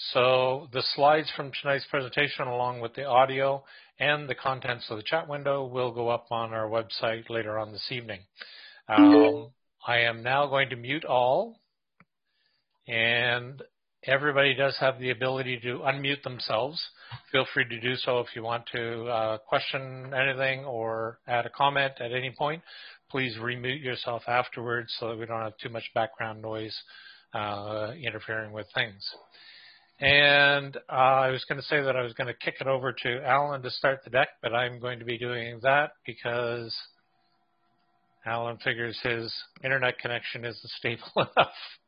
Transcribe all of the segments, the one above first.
So the slides from tonight's presentation, along with the audio and the contents of the chat window, will go up on our website later on this evening. I am now going to mute all, and everybody does have the ability to unmute themselves. Feel free to do so if you want to question anything or add a comment at any point. Please remute yourself afterwards so that we don't have too much background noise interfering with things. And I was going to say that I was going to kick it over to Alan to start the deck, but I'm going to be doing that because Alan figures his internet connection isn't stable enough.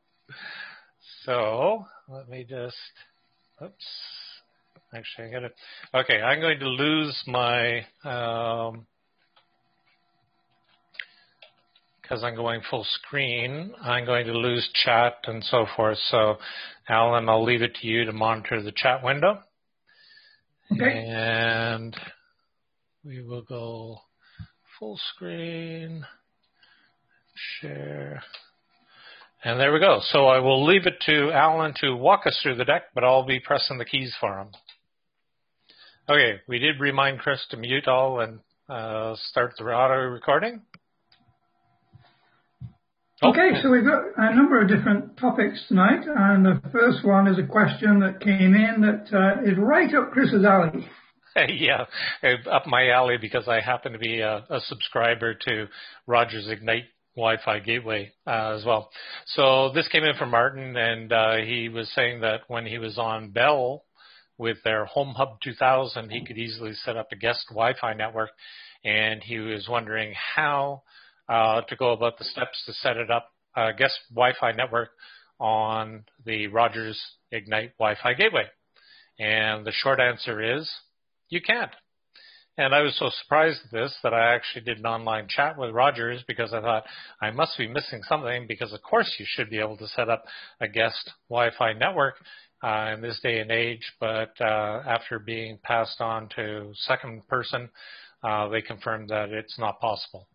So let me just, oops, actually I got it. Okay, I'm going to lose my, because I'm going full screen, I'm going to lose chat and so forth. So Alan, I'll leave it to you to monitor the chat window. Okay. And we will go full screen, share. And there we go. So I will leave it to Alan to walk us through the deck, but I'll be pressing the keys for him. Okay, we did remind Chris to mute all and start the auto recording. Okay, so we've got a number of different topics tonight, and the first one is a question that came in that is right up Chris's alley. Yeah, up my alley because I happen to be a subscriber to Rogers Ignite Wi-Fi gateway as well. So this came in from Martin, and he was saying that when he was on Bell with their Home Hub 2000, he could easily set up a guest Wi-Fi network, and he was wondering how to go about the steps to set it up, guest Wi-Fi network on the Rogers Ignite Wi-Fi gateway. And the short answer is you can't. And I was so surprised at this that I actually did an online chat with Rogers because I thought I must be missing something because, of course, you should be able to set up a guest Wi-Fi network in this day and age. But after being passed on to second person, they confirmed that it's not possible.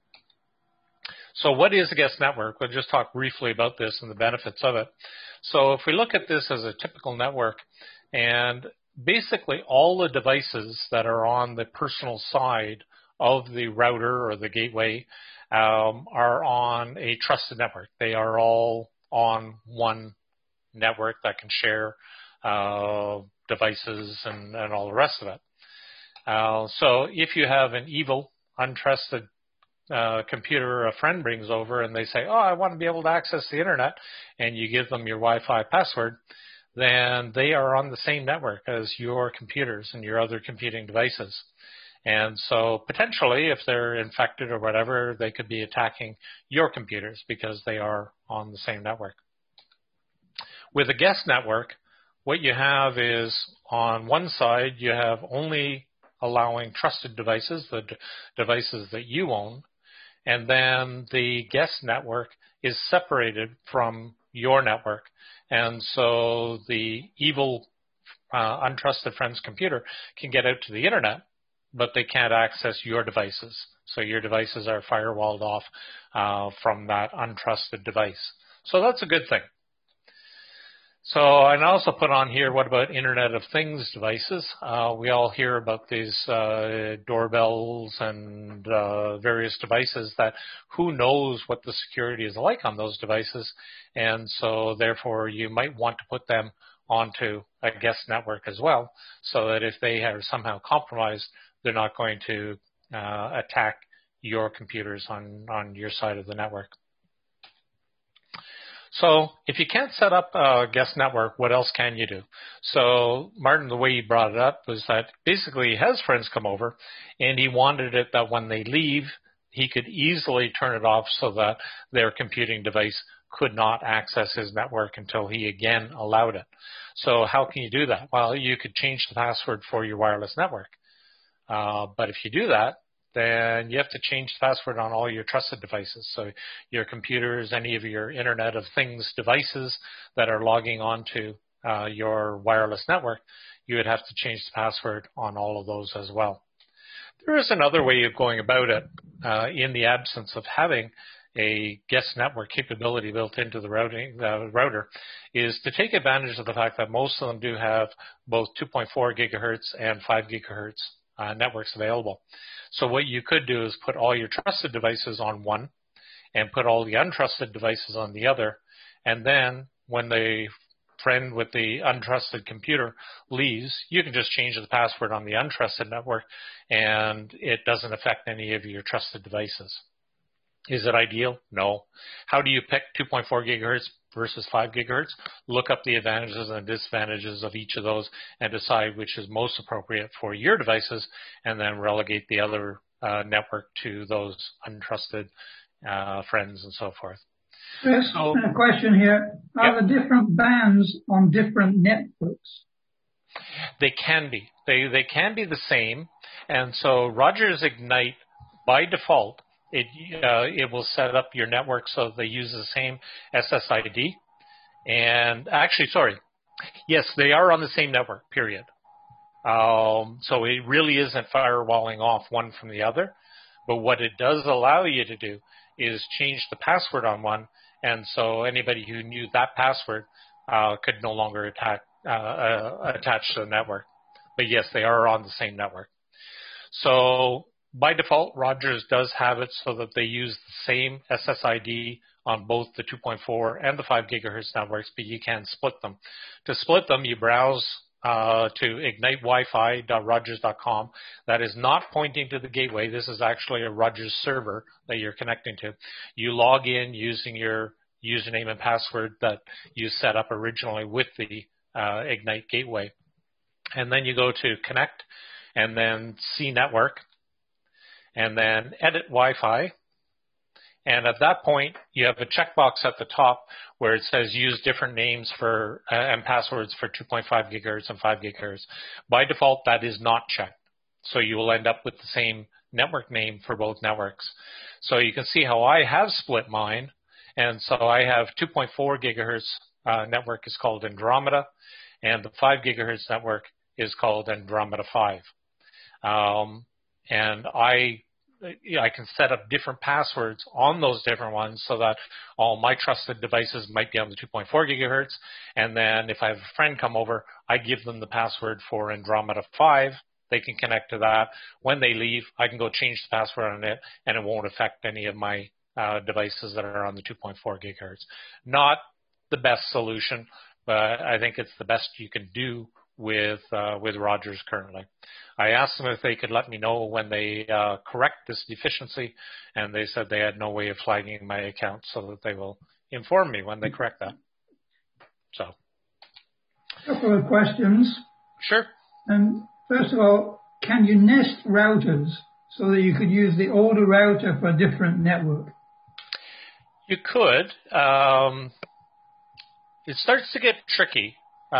So what is a guest network? We'll just talk briefly about this and the benefits of it. So if we look at this as a typical network, and basically all the devices that are on the personal side of the router or the gateway are on a trusted network. They are all on one network that can share devices and all the rest of it. So if you have an evil, untrusted computer a friend brings over and they say, oh, I want to be able to access the internet, and you give them your Wi-Fi password, then they are on the same network as your computers and your other computing devices. And so potentially, if they're infected or whatever, they could be attacking your computers because they are on the same network. With a guest network, what you have is on one side, you have only allowing trusted devices, the devices that you own, and then the guest network is separated from your network. And so the evil, untrusted friend's computer can get out to the internet, but they can't access your devices. So your devices are firewalled off from that untrusted device. So that's a good thing. So I also put on here, what about Internet of Things devices? We all hear about these doorbells and various devices that who knows what the security is like on those devices. And so therefore you might want to put them onto a guest network as well, so that if they are somehow compromised, they're not going to attack your computers on your side of the network. So if you can't set up a guest network, what else can you do? So Martin, the way he brought it up was that basically he has friends come over and he wanted it that when they leave, he could easily turn it off so that their computing device could not access his network until he again allowed it. So how can you do that? Well, you could change the password for your wireless network. But if you do that, then you have to change the password on all your trusted devices. So your computers, any of your Internet of Things devices that are logging onto your wireless network, you would have to change the password on all of those as well. There is another way of going about it in the absence of having a guest network capability built into the router is to take advantage of the fact that most of them do have both 2.4 gigahertz and 5 gigahertz networks available. So what you could do is put all your trusted devices on one and put all the untrusted devices on the other, and then when the friend with the untrusted computer leaves, you can just change the password on the untrusted network and it doesn't affect any of your trusted devices. Is it ideal? No. How do you pick 2.4 gigahertz versus 5 gigahertz? Look up the advantages and disadvantages of each of those and decide which is most appropriate for your devices, and then relegate the other network to those untrusted friends and so forth. Chris, a question here. Are the different bands on different networks? They can be. They can be the same. And so Rogers Ignite, by default, it will set up your network so they use the same SSID. And actually, sorry. Yes, they are on the same network, period. So it really isn't firewalling off one from the other. But what it does allow you to do is change the password on one, and so anybody who knew that password could no longer attach to the network. But yes, they are on the same network. So by default, Rogers does have it so that they use the same SSID on both the 2.4 and the 5 gigahertz networks, but you can split them. To split them, you browse to ignitewifi.rogers.com. That is not pointing to the gateway. This is actually a Rogers server that you're connecting to. You log in using your username and password that you set up originally with the Ignite gateway. And then you go to connect and then see network and then edit Wi-Fi. And at that point, you have a checkbox at the top where it says use different names for and passwords for 2.5 gigahertz and 5 gigahertz. By default, that is not checked. So you will end up with the same network name for both networks. So you can see how I have split mine. And so I have 2.4 gigahertz network is called Andromeda, and the 5 gigahertz network is called Andromeda 5. And I can set up different passwords on those different ones so that all my trusted devices might be on the 2.4 gigahertz. And then if I have a friend come over, I give them the password for Andromeda 5. They can connect to that. When they leave, I can go change the password on it, and it won't affect any of my devices that are on the 2.4 gigahertz. Not the best solution, but I think it's the best you can do with Rogers currently. I asked them if they could let me know when they correct this deficiency, and they said they had no way of flagging my account, so that they will inform me when they correct that. So, a couple of questions. Sure. And first of all, can you nest routers so that you could use the older router for a different network? You could. It starts to get tricky.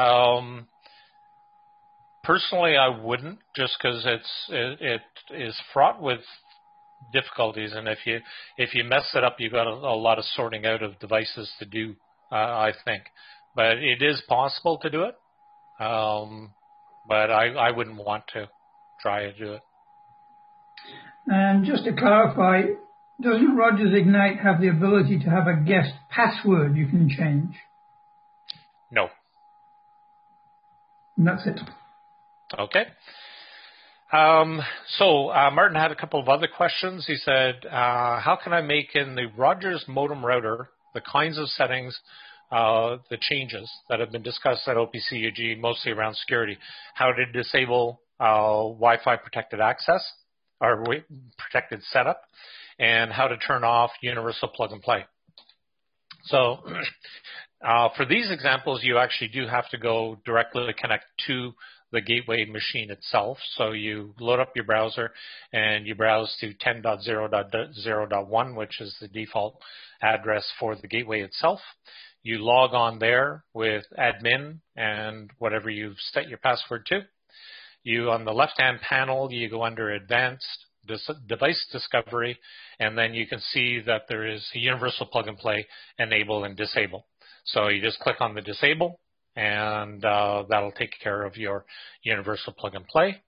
Personally, I wouldn't, just because it is fraught with difficulties, and if you mess it up, you've got a lot of sorting out of devices to do. I think, but it is possible to do it. But I wouldn't want to try to do it. And just to clarify, doesn't Rogers Ignite have the ability to have a guest password you can change? No. And that's it. Okay. So Martin had a couple of other questions. He said, how can I make in the Rogers modem router the kinds of settings, the changes that have been discussed at OPCUG, mostly around security? How to disable Wi-Fi protected access or protected setup, and how to turn off universal plug and play. So for these examples, you actually do have to go directly to connect to the gateway machine itself. So you load up your browser and you browse to 10.0.0.1, which is the default address for the gateway itself. You log on there with admin and whatever you've set your password to. You, on the left-hand panel, you go under Advanced Device Discovery, and then you can see that there is a universal plug and play, enable and disable. So you just click on the disable, and that'll take care of your universal plug and play.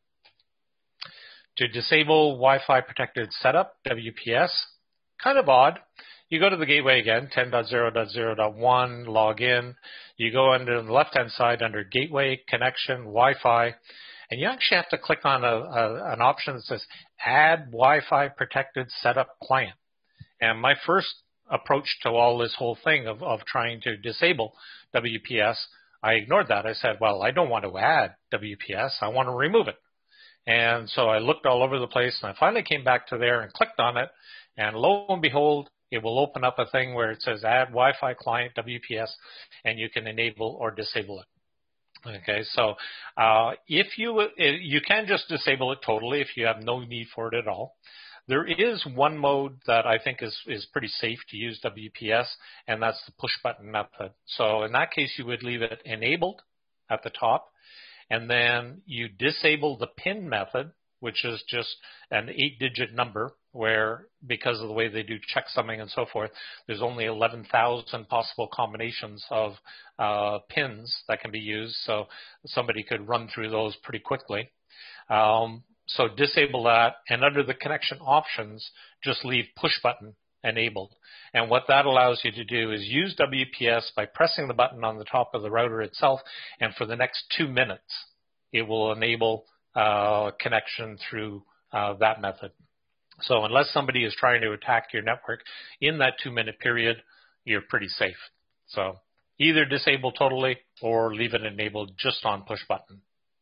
To disable Wi-Fi protected setup, WPS, kind of odd. you go to the gateway again, 10.0.0.1, log in. You go under the left-hand side under Gateway, Connection, Wi-Fi, and you actually have to click on an option that says Add Wi-Fi Protected Setup Client. And my first approach to all this whole thing of trying to disable WPS, I ignored that. I said, well, I don't want to add WPS. I want to remove it. And so I looked all over the place, and I finally came back to there and clicked on it. And lo and behold, it will open up a thing where it says Add Wi-Fi Client WPS, and you can enable or disable it. Okay, so if you can just disable it totally if you have no need for it at all. There is one mode that I think is pretty safe to use WPS, and that's the push button method. So in that case, you would leave it enabled at the top, and then you disable the PIN method, which is just an 8-digit number where, because of the way they do checksumming and so forth, there's only 11,000 possible combinations of pins that can be used. So somebody could run through those pretty quickly. So disable that, and under the connection options, just leave push button enabled. And what that allows you to do is use WPS by pressing the button on the top of the router itself, and for the next 2 minutes, it will enable connection through that method. So unless somebody is trying to attack your network in that 2-minute period, you're pretty safe. So either disable totally or leave it enabled just on push button.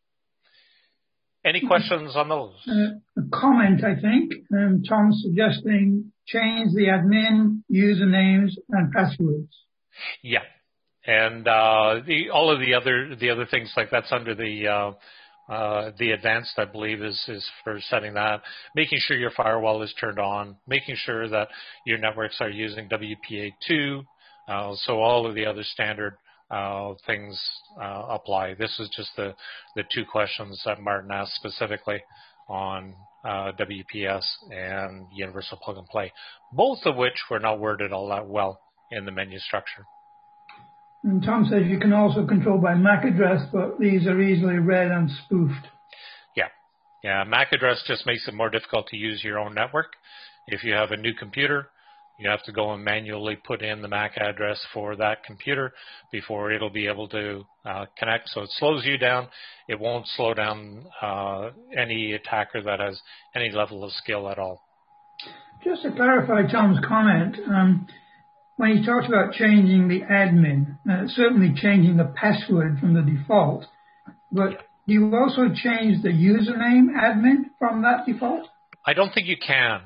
Any questions on those? A comment, I think. Tom suggesting change the admin usernames and passwords. Yeah, and all of the other things like that's under the advanced, I believe, is for setting that, making sure your firewall is turned on, making sure that your networks are using WPA2. So all of the other standard things apply. This is just the 2 questions that Martin asked specifically on WPS and Universal Plug and Play, both of which were not worded all that well in the menu structure. And Tom says you can also control by MAC address, but these are easily read and spoofed. Yeah, MAC address just makes it more difficult to use your own network. If you have a new computer, you have to go and manually put in the MAC address for that computer before it'll be able to connect. So it slows you down. It won't slow down any attacker that has any level of skill at all. Just to clarify Tom's comment, when he talked about changing the admin, certainly changing the password from the default, but do you also change the username admin from that default? I don't think you can.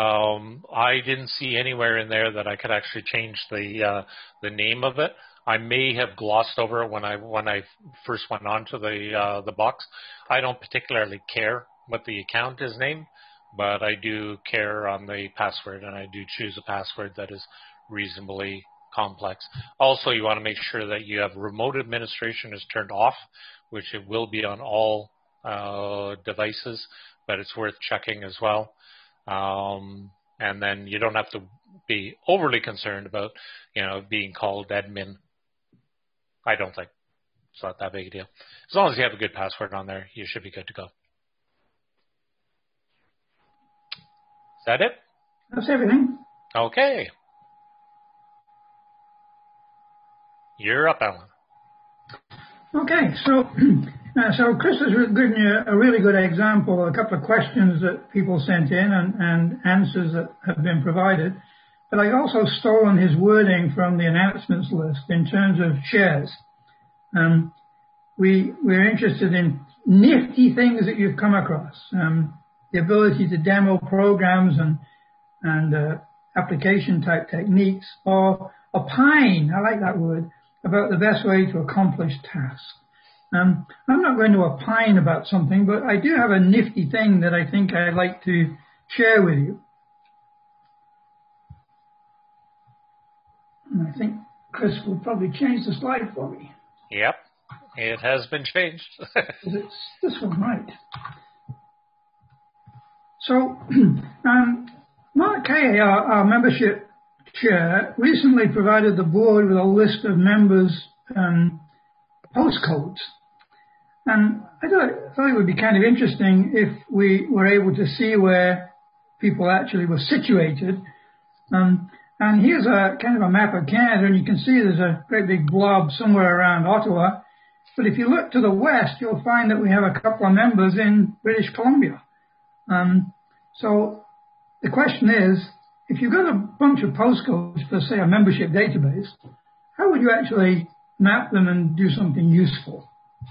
I didn't see anywhere in there that I could actually change the name of it. I may have glossed over it when I first went onto the box. I don't particularly care what the account is named, but I do care on the password, and I do choose a password that is reasonably complex. Also, you want to make sure that you have remote administration is turned off, which it will be on all devices, but it's worth checking as well. And then you don't have to be overly concerned about, being called admin. I don't think it's not that big a deal. As long as you have a good password on there, you should be good to go. Is that it? That's everything. Okay. You're up, Alan. Okay, so Chris has given you a really good example, a couple of questions that people sent in and answers that have been provided. But I also stolen his wording from the announcements list in terms of shares. We're interested in nifty things that you've come across, the ability to demo programs and application type techniques, or opine, I like that word, about the best way to accomplish tasks. I'm not going to opine about something, but I do have a nifty thing that I think I'd like to share with you. And I think Chris will probably change the slide for me. Yep, it has been changed. It's this one, right? So, Mark Kay, our membership chair, recently provided the board with a list of members' postcodes. And I thought it would be kind of interesting if we were able to see where people actually were situated. And here's a kind of a map of Canada, and you can see there's a great big blob somewhere around Ottawa. But if you look to the west, you'll find that we have a couple of members in British Columbia. So the question is, if you've got a bunch of postcodes for, say, a membership database, how would you actually map them and do something useful?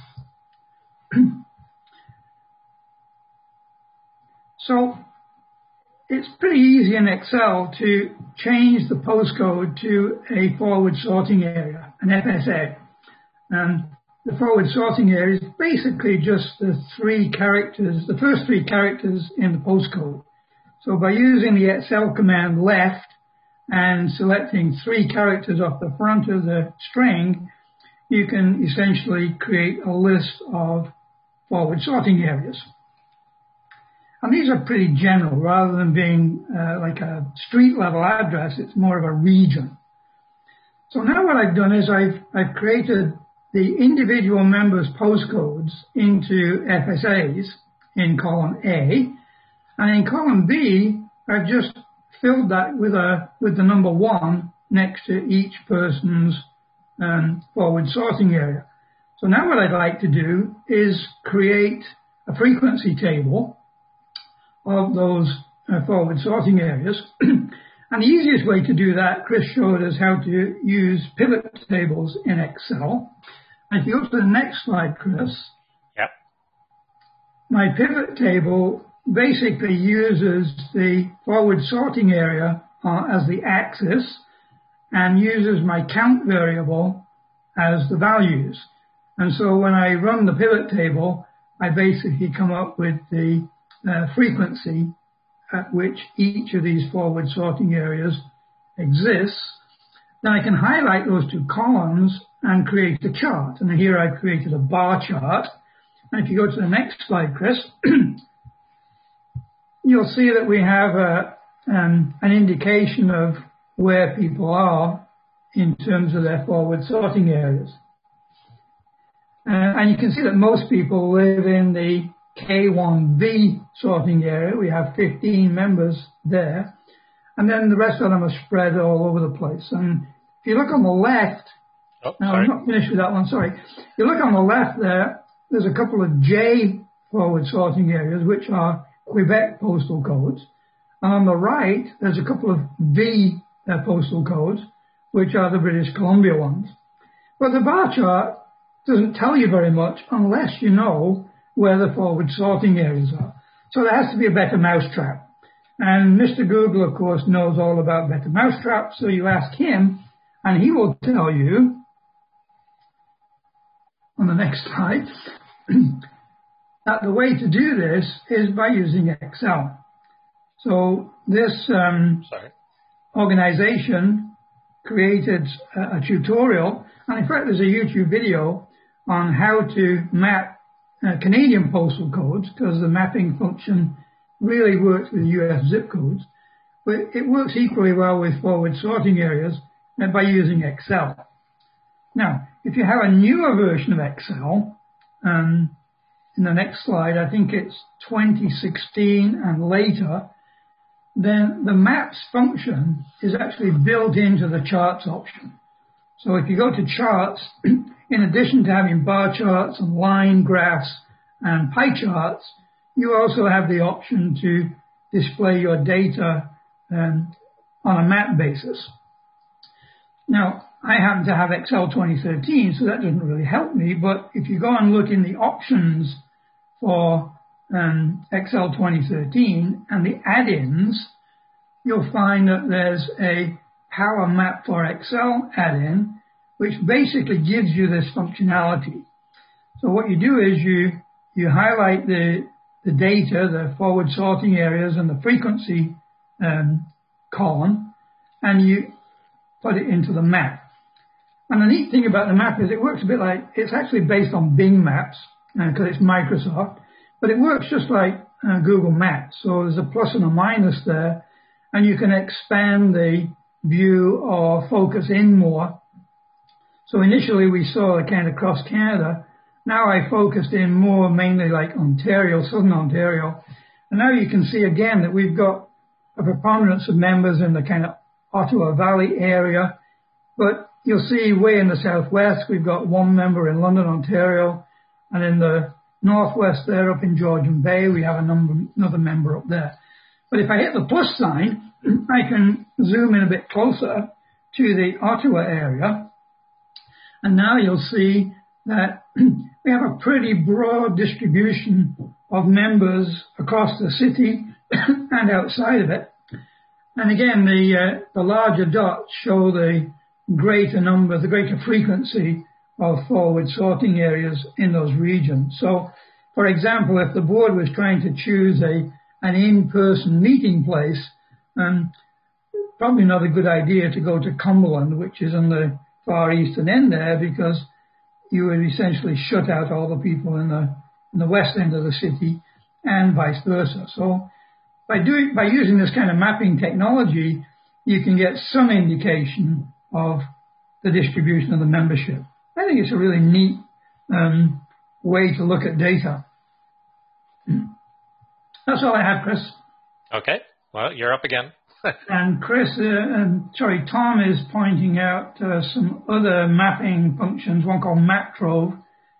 So it's pretty easy in Excel to change the postcode to a forward sorting area, an FSA. The forward sorting area is basically just the first three characters in the postcode. So by using the Excel command left and selecting 3 characters off the front of the string, you can essentially create a list of forward sorting areas. And these are pretty general. Rather than being like a street level address, it's more of a region. So now what I've done is I've created the individual members' postcodes into FSAs in column A, and in column B, I've just filled that with the number 1 next to each person's forward sorting area. So now what I'd like to do is create a frequency table of those forward sorting areas. And the easiest way to do that, Chris showed us how to use pivot tables in Excel. And if you go to the next slide, Chris. Yep. My pivot table basically uses the forward sorting area as the axis and uses my count variable as the values. And so when I run the pivot table, I basically come up with the frequency at which each of these forward sorting areas exists. Then I can highlight those 2 columns and create a chart. And here I've created a bar chart. And if you go to the next slide, Chris, you'll see that we have an indication of where people are in terms of their forward sorting areas. And you can see that most people live in the K1B sorting area. We have 15 members there. And then the rest of them are spread all over the place. And if you look on the left, no, I'm not finished with that one, sorry. If you look on the left there's a couple of J forward sorting areas, which are Quebec postal codes. And on the right, there's a couple of V postal codes, which are the British Columbia ones. But the bar chart doesn't tell you very much unless you know where the forward sorting areas are. So there has to be a better mousetrap. And Mr. Google, of course, knows all about better mousetraps, so you ask him, and he will tell you, on the next slide, that the way to do this is by using Excel. So this organization created a tutorial, and in fact there's a YouTube video on how to map Canadian postal codes, because the mapping function really works with US zip codes, but it works equally well with forward sorting areas by using Excel. Now, if you have a newer version of Excel, in the next slide, I think it's 2016 and later, then the maps function is actually built into the charts option. So if you go to charts, in addition to having bar charts and line graphs and pie charts, you also have the option to display your data on a map basis. Now, I happen to have Excel 2013, so that doesn't really help me, but if you go and look in the options for Excel 2013 and the add-ins, you'll find that there's a Power Map for Excel add-in, which basically gives you this functionality. So what you do is you highlight the data, the forward sorting areas and the frequency column, and you put it into the map. And the neat thing about the map is it works a bit like, it's actually based on Bing Maps, because it's Microsoft, but it works just like Google Maps. So there's a plus and a minus there, and you can expand the view or focus in more. So initially we saw it kind of across Canada. Now I focused in more mainly like Ontario, Southern Ontario. And now you can see again that we've got a preponderance of members in the kind of Ottawa Valley area. But you'll see way in the southwest, we've got one member in London, Ontario, and in the northwest there up in Georgian Bay, we have another member up there. But if I hit the plus sign, I can zoom in a bit closer to the Ottawa area. And now you'll see that we have a pretty broad distribution of members across the city and outside of it. And again, the larger dots show the greater number, the greater frequency of forward sorting areas in those regions. So, for example, if the board was trying to choose an in-person meeting place, probably not a good idea to go to Cumberland, which is on the far eastern end there, because you would essentially shut out all the people in the west end of the city and vice versa. So by using this kind of mapping technology, you can get some indication of the distribution of the membership. I think it's a really neat way to look at data. That's all I have, Chris. Okay. Well, you're up again. And Tom is pointing out some other mapping functions, one called MapTrove,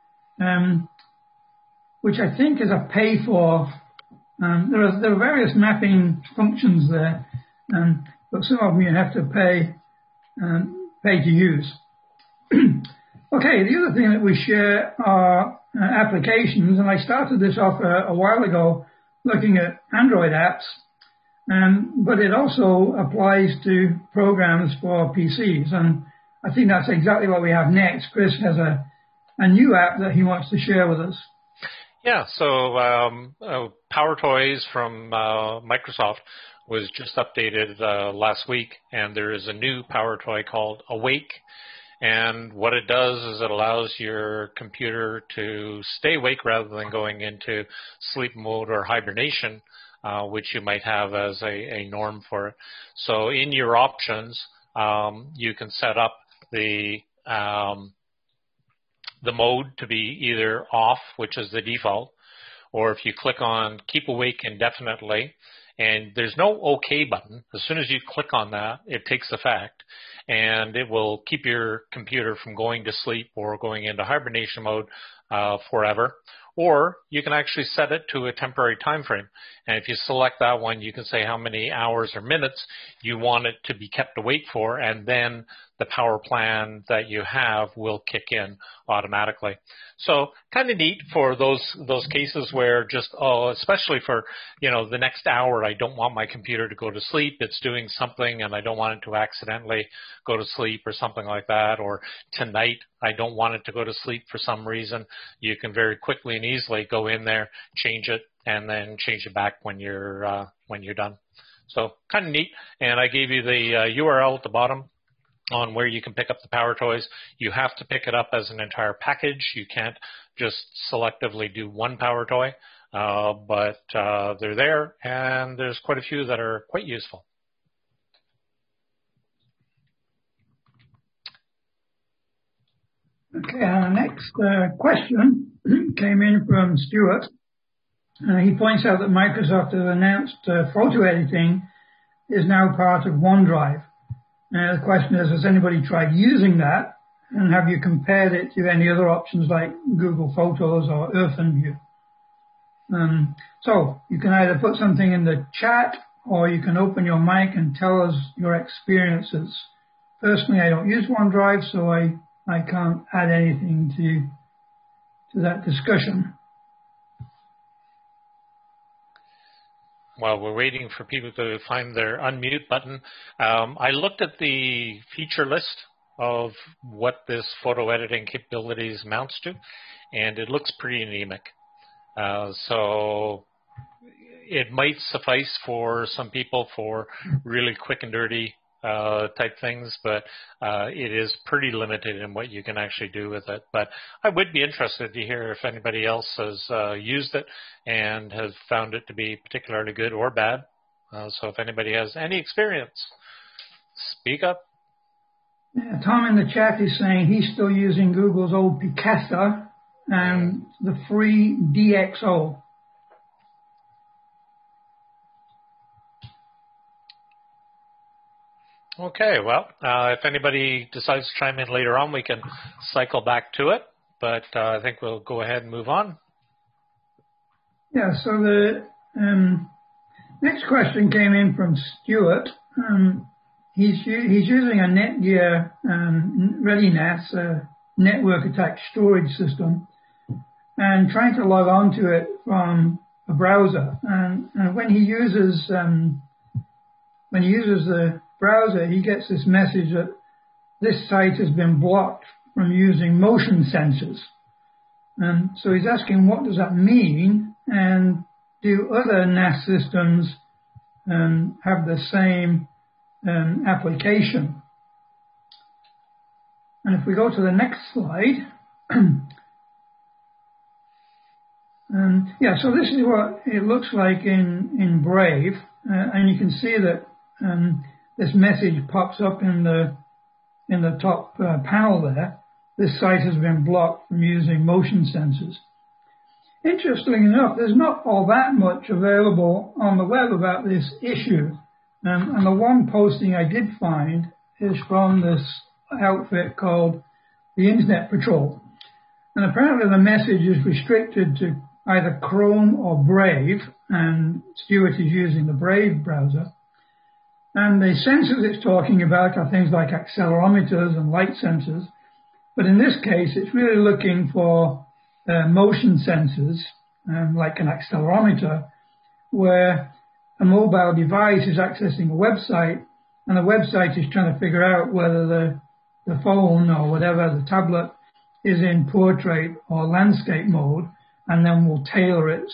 which I think is a pay-for. There are various mapping functions there, but some of them you have to pay to use. Okay, the other thing that we share are applications, and I started this off a while ago looking at Android apps. But it also applies to programs for PCs, and I think that's exactly what we have next. Chris has a new app that he wants to share with us. Yeah, so PowerToys from Microsoft was just updated last week, and there is a new PowerToy called Awake. And what it does is it allows your computer to stay awake rather than going into sleep mode or hibernation, which you might have as a norm for it. So in your options, you can set up the mode to be either off, which is the default, or if you click on Keep Awake Indefinitely, and there's no OK button. As soon as you click on that, it takes effect, and it will keep your computer from going to sleep or going into hibernation mode forever. Or you can actually set it to a temporary time frame. And if you select that one, you can say how many hours or minutes you want it to be kept awake for, and then the power plan that you have will kick in automatically. So kind of neat for those cases where just, especially for, the next hour, I don't want my computer to go to sleep. It's doing something and I don't want it to accidentally go to sleep or something like that. Or tonight, I don't want it to go to sleep for some reason. You can very quickly and easily go in there, change it, and then change it back when you're done. So kind of neat. And I gave you the URL at the bottom on where you can pick up the PowerToys. You have to pick it up as an entire package. You can't just selectively do one PowerToy, but they're there, and there's quite a few that are quite useful. Okay, our next question came in from Stuart. He points out that Microsoft has announced photo editing is now part of OneDrive. The question is, has anybody tried using that, and have you compared it to any other options like Google Photos or OpenView? So you can either put something in the chat, or you can open your mic and tell us your experiences. Personally, I don't use OneDrive, so I can't add anything to that discussion. While we're waiting for people to find their unmute button, I looked at the feature list of what this photo editing capabilities amounts to, and it looks pretty anemic. So it might suffice for some people for really quick and dirty type things, but it is pretty limited in what you can actually do with it. But I would be interested to hear if anybody else has used it and has found it to be particularly good or bad. So if anybody has any experience, speak up. Yeah, Tom in the chat is saying he's still using Google's old Picasa and the free DxO. Okay, well, if anybody decides to chime in later on, we can cycle back to it, but I think we'll go ahead and move on. Yeah, so the next question came in from Stuart. He's using a Netgear ReadyNAS network attached storage system and trying to log on to it from a browser. And when he uses the browser, he gets this message that this site has been blocked from using motion sensors. And so he's asking, what does that mean? And do other NAS systems have the same application? And if we go to the next slide, so this is what it looks like in Brave, and you can see that this message pops up in the top panel there. This site has been blocked from using motion sensors. Interestingly enough, there's not all that much available on the web about this issue. And the one posting I did find is from this outfit called the Internet Patrol. And apparently the message is restricted to either Chrome or Brave, and Stuart is using the Brave browser. And the sensors it's talking about are things like accelerometers and light sensors. But in this case, it's really looking for motion sensors, like an accelerometer, where a mobile device is accessing a website, and the website is trying to figure out whether the phone or whatever, the tablet, is in portrait or landscape mode, and then will tailor its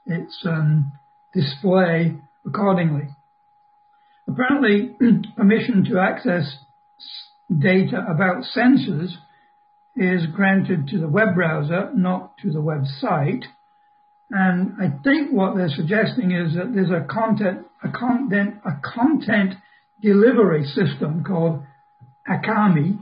display accordingly. Apparently, permission to access data about sensors is granted to the web browser, not to the website. And I think what they're suggesting is that there's a content delivery system called Akamai,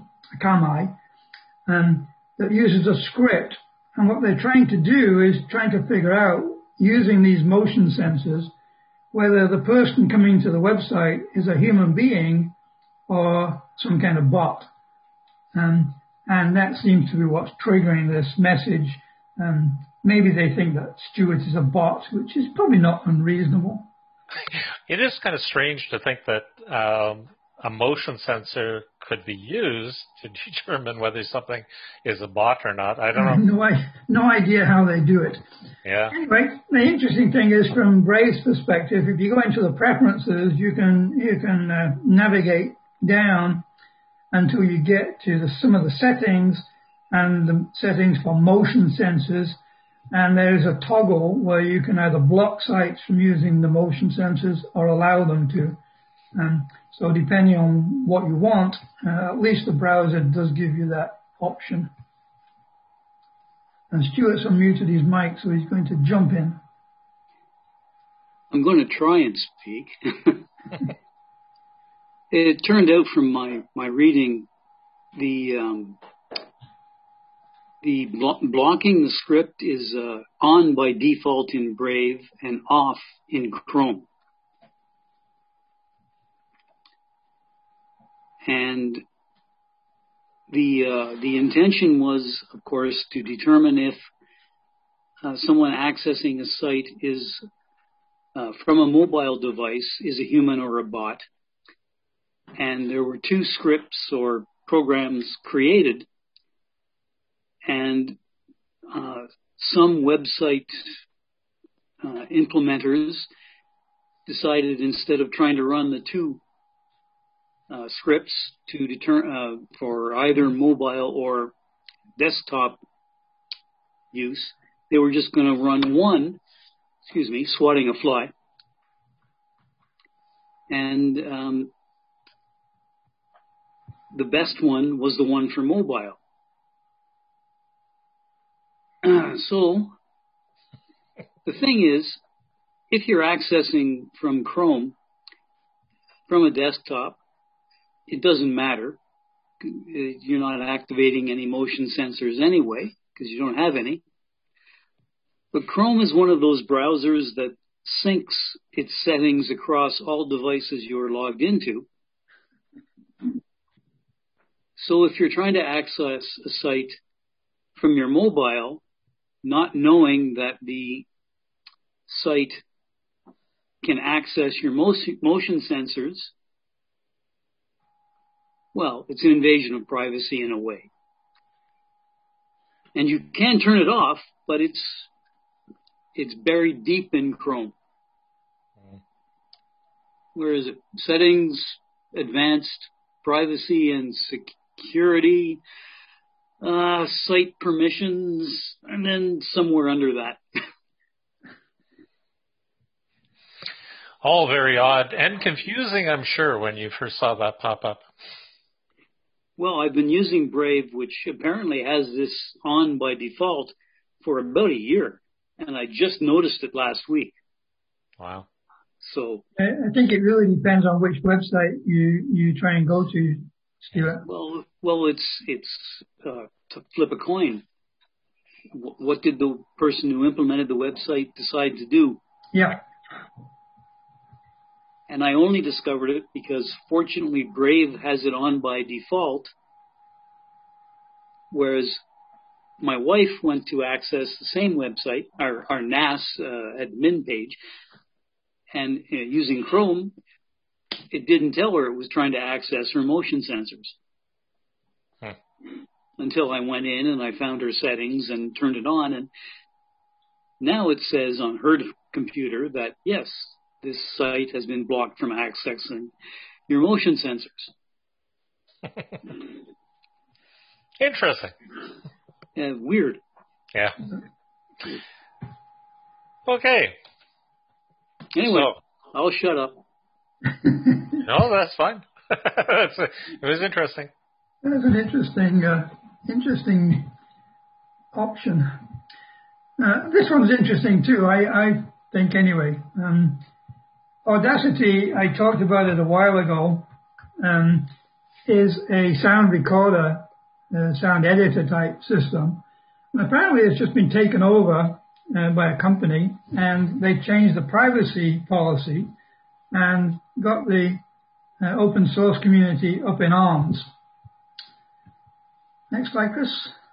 that uses a script. And what they're trying to do is trying to figure out, using these motion sensors, whether the person coming to the website is a human being or some kind of bot. And that seems to be what's triggering this message. Maybe they think that Stuart is a bot, which is probably not unreasonable. It is kind of strange to think that a motion sensor could be used to determine whether something is a bot or not. I don't know. No idea how they do it. Yeah. Anyway, the interesting thing is, from Brave's perspective, if you go into the preferences, you can navigate down until you get to some of the settings, and the settings for motion sensors. And there's a toggle where you can either block sites from using the motion sensors or allow them to. So depending on what you want, at least the browser does give you that option. And Stuart's unmuted his mic, so he's going to jump in. I'm going to try and speak. It turned out from my reading, blocking the script is on by default in Brave and off in Chrome. And the intention was, of course, to determine if someone accessing a site is from a mobile device is a human or a bot. And there were two scripts or programs created, and some website implementers decided, instead of trying to run the two scripts to determine for either mobile or desktop use, they were just going to run one, swatting a fly. And the best one was the one for mobile. So the thing is, if you're accessing from Chrome, from a desktop, it doesn't matter. You're not activating any motion sensors anyway, because you don't have any. But Chrome is one of those browsers that syncs its settings across all devices you're logged into. So if you're trying to access a site from your mobile, not knowing that the site can access your motion sensors, well, it's an invasion of privacy in a way. And you can turn it off, but it's buried deep in Chrome. Where is it? Settings, advanced privacy and security, site permissions, and then somewhere under that. All very odd and confusing, I'm sure, when you first saw that pop up. Well, I've been using Brave, which apparently has this on by default for about a year, and I just noticed it last week. Wow. So I think it really depends on which website you try and go to, Stuart. Well, it's to flip a coin. What did the person who implemented the website decide to do? Yeah. And I only discovered it because, fortunately, Brave has it on by default, whereas my wife went to access the same website, our NAS admin page, and using Chrome, it didn't tell her it was trying to access her motion sensors. Until I went in and I found her settings and turned it on, and now it says on her computer that, yes, this site has been blocked from accessing your motion sensors. Interesting. Weird. Yeah. Okay. Anyway, so, I'll shut up. No, that's fine. It was interesting. That's an interesting option. This one's interesting too, I think anyway. Audacity, I talked about it a while ago, is a sound recorder, sound editor type system. And apparently it's just been taken over by a company, and they changed the privacy policy and got the open source community up in arms. Next slide, Chris.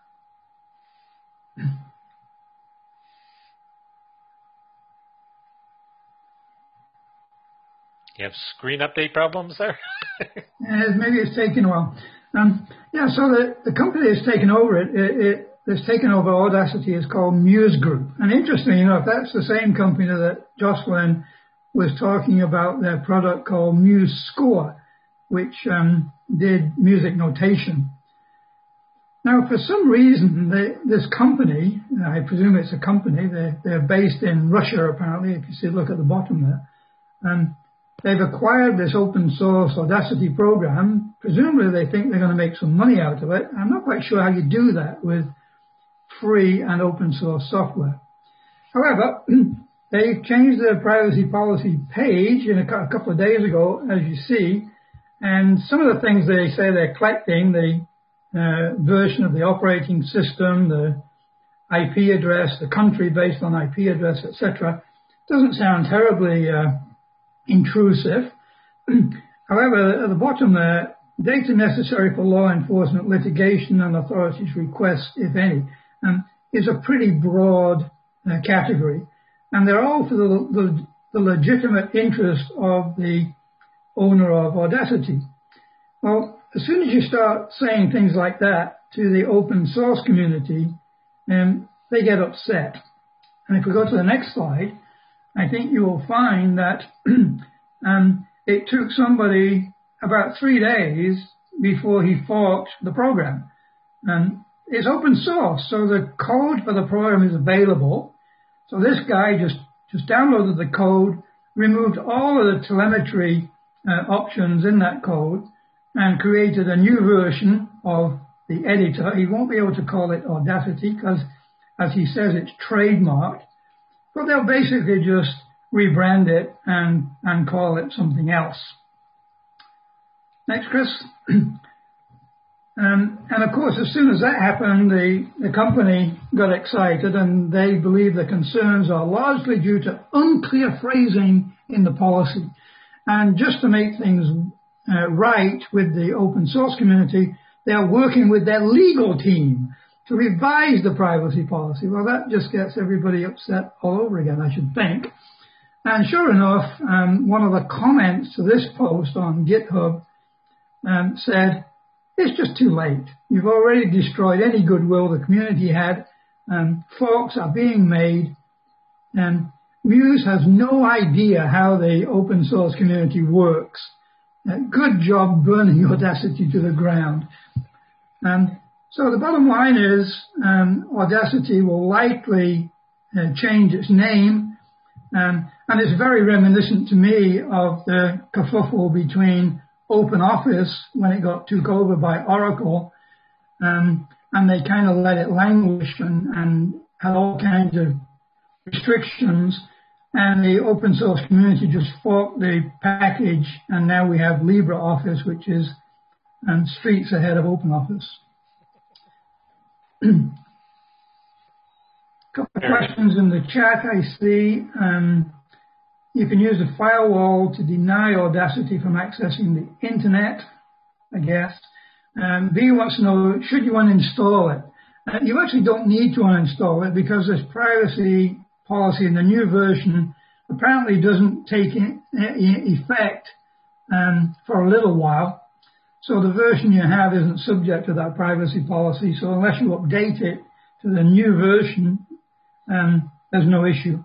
You have screen update problems there? Maybe it's taken a while. So the company that's taken over that's taken over Audacity is called Muse Group. And interestingly enough, that's the same company that Jocelyn was talking about, their product called Muse Score, which did music notation. Now, for some reason, this company, I presume it's a company, they're based in Russia apparently, if you see, look at the bottom there, they've acquired this open source Audacity program. Presumably they think they're going to make some money out of it. I'm not quite sure how you do that with free and open source software. However, they changed their privacy policy page a couple of days ago, as you see, and some of the things they say they're collecting, the version of the operating system, the IP address, the country based on IP address, etc., doesn't sound terribly intrusive. However, at the bottom there, data necessary for law enforcement, litigation, and authorities' requests, if any, is a pretty broad category. And they're all for the legitimate interest of the owner of Audacity. Well, as soon as you start saying things like that to the open source community, they get upset. And if we go to the next slide, I think you will find that it took somebody about 3 days before he forked the program. It's open source, so the code for the program is available. So this guy just downloaded the code, removed all of the telemetry options in that code, and created a new version of the editor. He won't be able to call it Audacity because, as he says, it's trademarked. But they'll basically just rebrand it and call it something else. Next, Chris. And of course, as soon as that happened, the company got excited, and they believe the concerns are largely due to unclear phrasing in the policy. And just to make things right with the open source community, they're working with their legal team to revise the privacy policy. Well, that just gets everybody upset all over again, I should think. And sure enough, one of the comments to this post on GitHub said, it's just too late. You've already destroyed any goodwill the community had. Forks are being made. Muse has no idea how the open source community works. Good job burning Audacity to the ground. So the bottom line is Audacity will likely change its name. And it's very reminiscent to me of the kerfuffle between OpenOffice when it got took over by Oracle. And they kind of let it languish and had all kinds of restrictions. And the open source community just forked the package, and now we have LibreOffice, which is streets ahead of OpenOffice. Couple of questions in the chat I see. You can use a firewall to deny Audacity from accessing the internet, I guess. B wants to know, should you uninstall it? You actually don't need to uninstall it because this privacy policy in the new version apparently doesn't take effect for a little while. So the version you have isn't subject to that privacy policy. So unless you update it to the new version, there's no issue.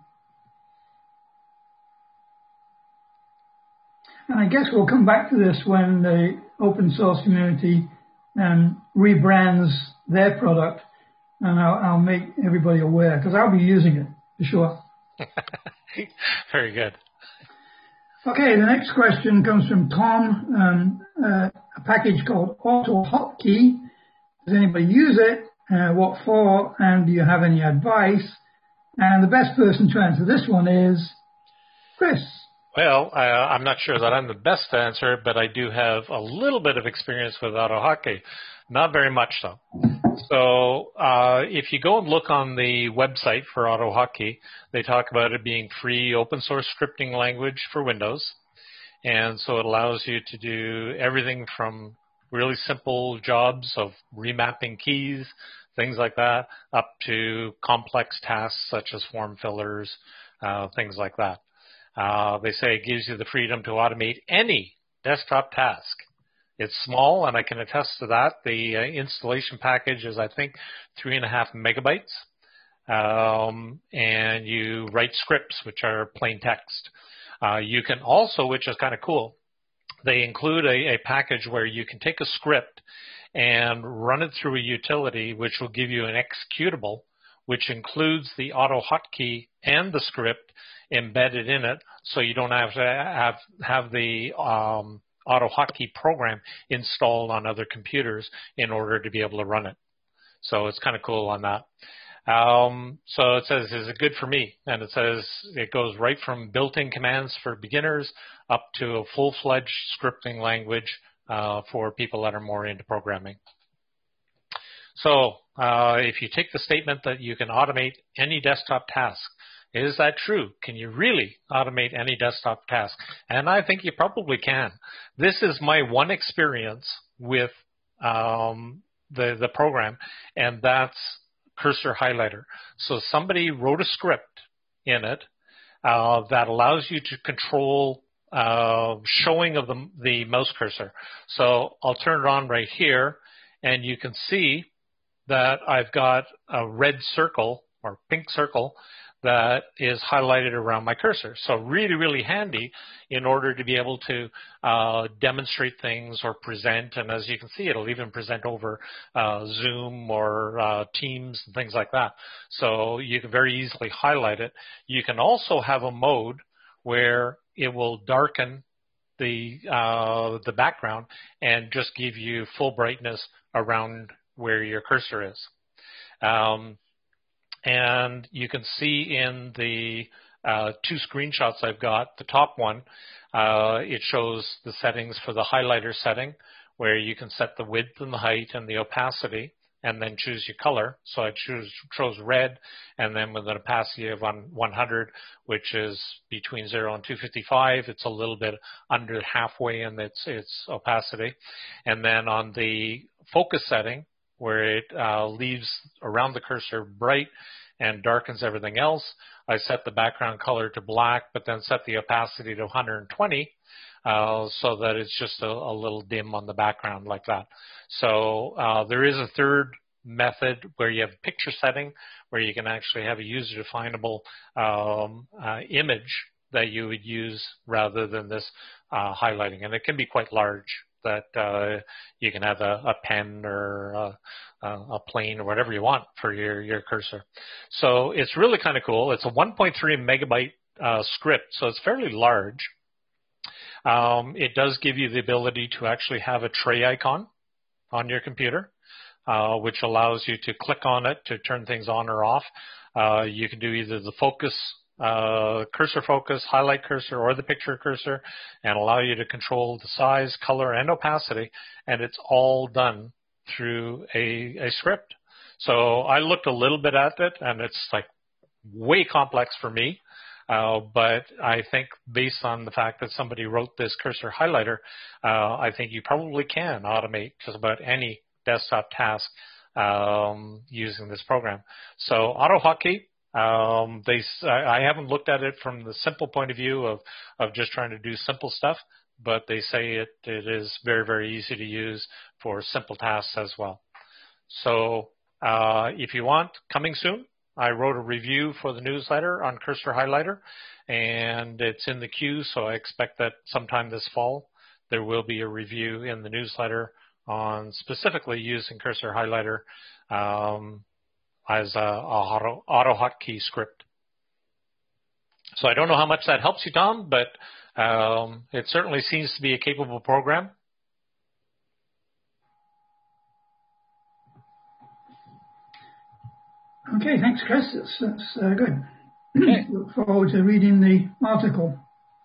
And I guess we'll come back to this when the open source community rebrands their product, and I'll make everybody aware, because I'll be using it for sure. Very good. Okay, the next question comes from Tom. A package called AutoHotkey. Does anybody use it? What for? And do you have any advice? And the best person to answer this one is Chris. Well, I'm not sure that I'm the best to answer, but I do have a little bit of experience with AutoHotkey. Not very much, though. So if you go and look on the website for AutoHotkey, they talk about it being free open source scripting language for Windows. And so it allows you to do everything from really simple jobs of remapping keys, things like that, up to complex tasks such as form fillers, things like that. They say it gives you the freedom to automate any desktop task. It's small, and I can attest to that. The installation package is, I think, 3.5 megabytes. And you write scripts, which are plain text. You can also, which is kind of cool, they include a package where you can take a script and run it through a utility, which will give you an executable, which includes the AutoHotkey and the script embedded in it, so you don't have to have the AutoHotkey program installed on other computers in order to be able to run it. So it's kind of cool on that. So it says, is it good for me? And it says it goes right from built-in commands for beginners up to a full-fledged scripting language for people that are more into programming. So if you take the statement that you can automate any desktop task, is that true? Can you really automate any desktop task? And I think you probably can. This is my one experience with the program, and that's Cursor Highlighter. So somebody wrote a script in it that allows you to control showing of the mouse cursor. So I'll turn it on right here, and you can see that I've got a red circle or pink circle that is highlighted around my cursor. So really, really handy in order to be able to demonstrate things or present. And as you can see, it'll even present over Zoom or Teams and things like that. So you can very easily highlight it. You can also have a mode where it will darken the background and just give you full brightness around where your cursor is. And you can see in the two screenshots I've got, the top one, it shows the settings for the highlighter setting, where you can set the width and the height and the opacity and then choose your color. So I chose red, and then with an opacity of 100, which is between 0 and 255, it's a little bit under halfway in its opacity. And then on the focus setting, where it leaves around the cursor bright and darkens everything else, I set the background color to black, but then set the opacity to 120, so that it's just a little dim on the background like that. So there is a third method where you have picture setting, where you can actually have a user-definable image that you would use rather than this highlighting. And it can be quite large, that you can have a pen or a plane or whatever you want for your cursor. So it's really kind of cool. It's a 1.3 megabyte script, so it's fairly large. It does give you the ability to actually have a tray icon on your computer, which allows you to click on it to turn things on or off. You can do either the focus, cursor focus, highlight cursor, or the picture cursor, and allow you to control the size, color, and opacity, and it's all done through a script. So I looked a little bit at it, and it's like way complex for me. But I think based on the fact that somebody wrote this cursor highlighter, I think you probably can automate just about any desktop task using this program. So AutoHotkey, I haven't looked at it from the simple point of view of just trying to do simple stuff, but they say it is very, very easy to use for simple tasks as well. So if you want, coming soon, I wrote a review for the newsletter on Cursor Highlighter, and it's in the queue, so I expect that sometime this fall there will be a review in the newsletter on specifically using Cursor Highlighter as a AutoHotkey script. So I don't know how much that helps you, Tom, but it certainly seems to be a capable program. Okay, thanks, Chris. That's good. Okay. Look forward to reading the article.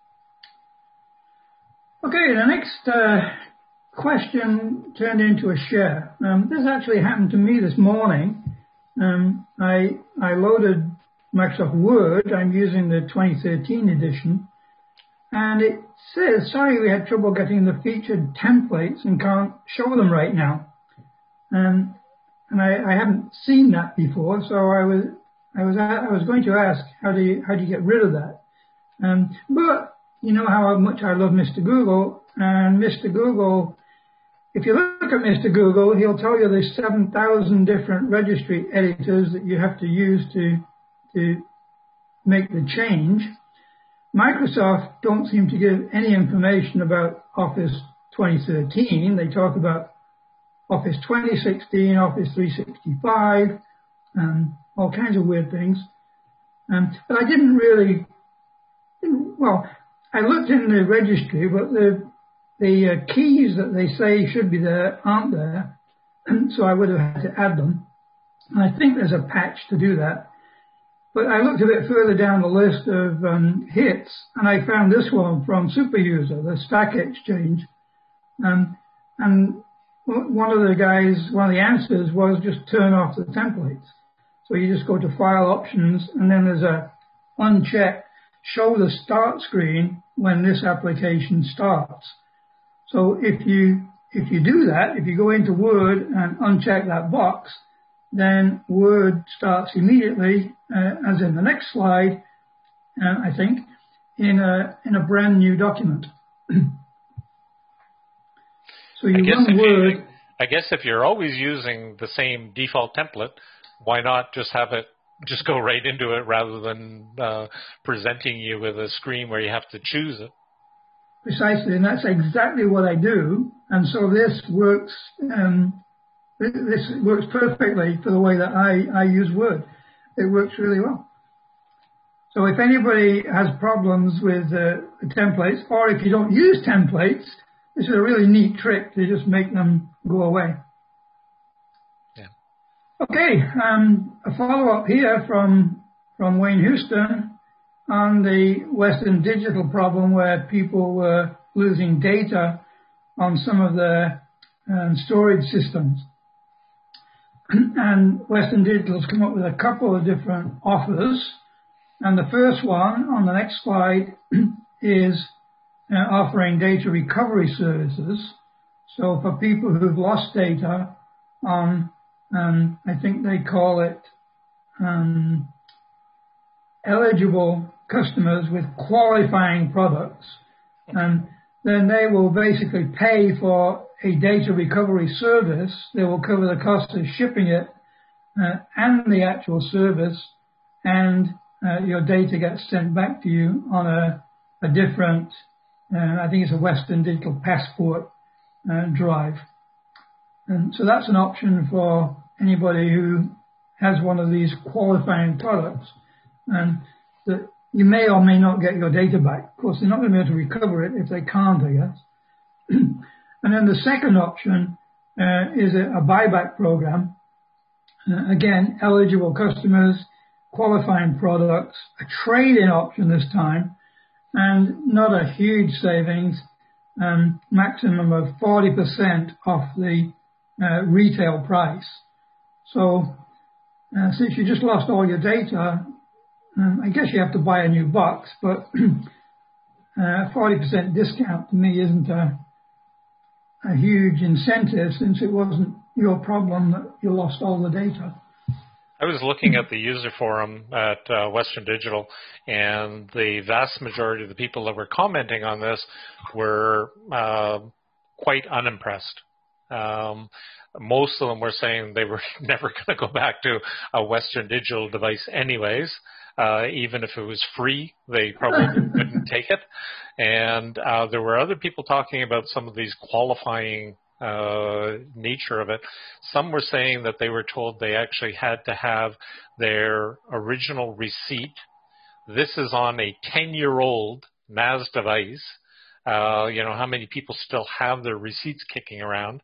Okay, the next question turned into a share. This actually happened to me this morning. I loaded Microsoft Word. I'm using the 2013 edition. And it says, sorry, we had trouble getting the featured templates and can't show them right now. And I haven't seen that before, so I was going to ask how do you get rid of that? But you know how much I love Mr. Google, and Mr. Google, if you look at Mr. Google, he'll tell you there's 7,000 different registry editors that you have to use to make the change. Microsoft don't seem to give any information about Office 2013. They talk about Office 2016, Office 365, all kinds of weird things. But I didn't really, well, I looked in the registry, but the keys that they say should be there aren't there, and so I would have had to add them. And I think there's a patch to do that. But I looked a bit further down the list of hits, and I found this one from Superuser, the Stack Exchange. And one of the answers was just turn off the templates. So you just go to File Options, and then there's a uncheck, show the start screen when this application starts. So if you do that, if you go into Word and uncheck that box, then Word starts immediately, as in the next slide, I think, in a brand new document. So you run Word. I guess if you're always using the same default template, why not just have it just go right into it rather than presenting you with a screen where you have to choose it? Precisely, and that's exactly what I do. And so this works. This works perfectly for the way that I use Word. It works really well. So if anybody has problems with the templates, or if you don't use templates, this is a really neat trick to just make them go away. Yeah. Okay, a follow-up here from Wayne Houston on the Western Digital problem where people were losing data on some of their storage systems. and Western Digital's come up with a couple of different offers. And the first one on the next slide is offering data recovery services. So for people who've lost data on, I think they call it eligible customers with qualifying products, and then they will basically pay for a data recovery service. They will cover the cost of shipping it and the actual service, and your data gets sent back to you on a different, I think it's a Western Digital Passport drive. And so that's an option for anybody who has one of these qualifying products. And that you may or may not get your data back. Of course, they're not going to be able to recover it if they can't, I guess. And then the second option is a buyback program. Again, eligible customers, qualifying products, a trade-in option this time, and not a huge savings, maximum of 40% off the retail price. So since you just lost all your data, I guess you have to buy a new box, but 40% discount to me isn't a huge incentive, since it wasn't your problem that you lost all the data. I was looking at the user forum at Western Digital, and the vast majority of the people that were commenting on this were quite unimpressed. Most of them were saying they were never going to go back to a Western Digital device anyways. Even if it was free, they probably wouldn't take it. And there were other people talking about some of these qualifying nature of it. Some were saying that they were told they actually had to have their original receipt. This is on a 10-year-old NAS device. How many people still have their receipts kicking around?